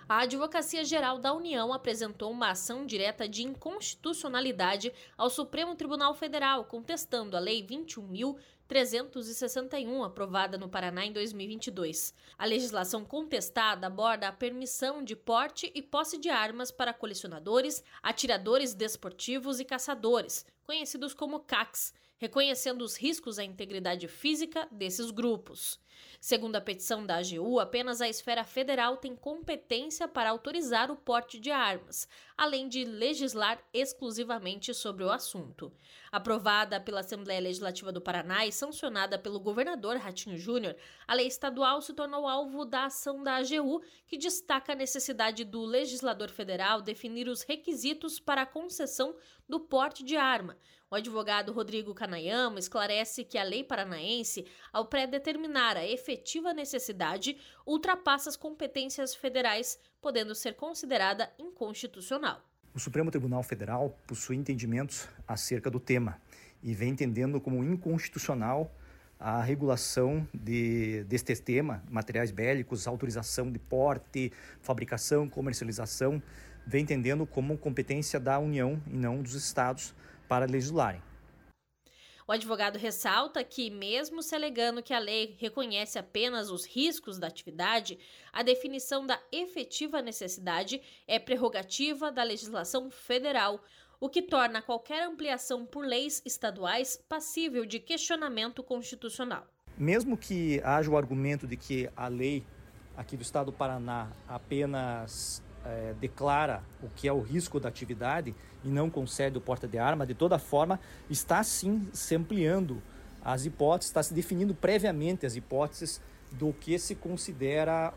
A Advocacia Geral da União apresentou uma ação direta de inconstitucionalidade ao Supremo Tribunal Federal, contestando a Lei 21.361, aprovada no Paraná em 2022. A legislação contestada aborda a permissão de porte e posse de armas para colecionadores, atiradores desportivos e caçadores, conhecidos como CACs, reconhecendo os riscos à integridade física desses grupos. Segundo a petição da AGU, apenas a esfera federal tem competência para autorizar o porte de armas, além de legislar exclusivamente sobre o assunto. Aprovada pela Assembleia Legislativa do Paraná e sancionada pelo governador Ratinho Júnior, a lei estadual se tornou alvo da ação da AGU, que destaca a necessidade do legislador federal definir os requisitos para a concessão do porte de arma. O advogado Rodrigo Canayama esclarece que a lei paranaense, ao predeterminar a efetiva necessidade, ultrapassa as competências federais, podendo ser considerada inconstitucional. O Supremo Tribunal Federal possui entendimentos acerca do tema e vem entendendo como inconstitucional a regulação deste tema, materiais bélicos, autorização de porte, fabricação, comercialização, vem entendendo como competência da União e não dos estados para legislarem. O advogado ressalta que, mesmo se alegando que a lei reconhece apenas os riscos da atividade, a definição da efetiva necessidade é prerrogativa da legislação federal, o que torna qualquer ampliação por leis estaduais passível de questionamento constitucional. Mesmo que haja o argumento de que a lei aqui do estado do Paraná apenas declara o que é o risco da atividade e não concede o porte de arma, de toda forma está sim se ampliando as hipóteses, está se definindo previamente as hipóteses do que se considera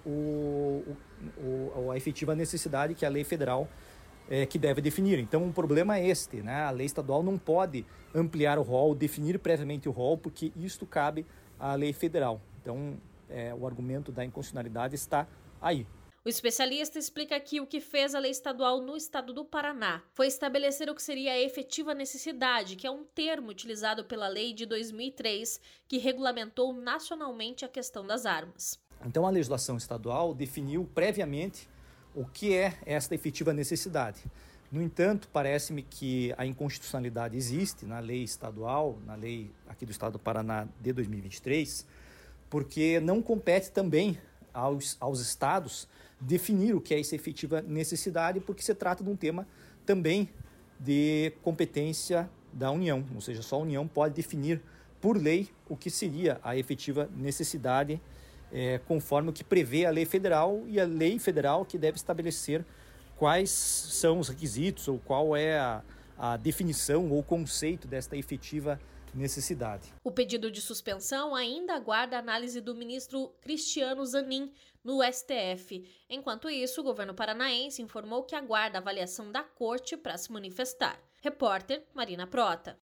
a efetiva necessidade que a lei federal que deve definir. Então o problema é este, né? A lei estadual não pode ampliar o rol, definir previamente o rol, porque isto cabe à lei federal. Então o argumento da inconstitucionalidade está aí. O especialista explica que o que fez a lei estadual no estado do Paraná foi estabelecer o que seria a efetiva necessidade, que é um termo utilizado pela lei de 2003, que regulamentou nacionalmente a questão das armas. Então a legislação estadual definiu previamente o que é esta efetiva necessidade. No entanto, parece-me que a inconstitucionalidade existe na lei estadual, na lei aqui do estado do Paraná de 2023, porque não compete também aos estados definir o que é essa efetiva necessidade, porque se trata de um tema também de competência da União, ou seja, só a União pode definir por lei o que seria a efetiva necessidade, conforme o que prevê a lei federal, e a lei federal que deve estabelecer quais são os requisitos ou qual é a definição ou conceito desta efetiva necessidade. O pedido de suspensão ainda aguarda a análise do ministro Cristiano Zanin no STF. Enquanto isso, o governo paranaense informou que aguarda a avaliação da corte para se manifestar. Repórter Marina Prota.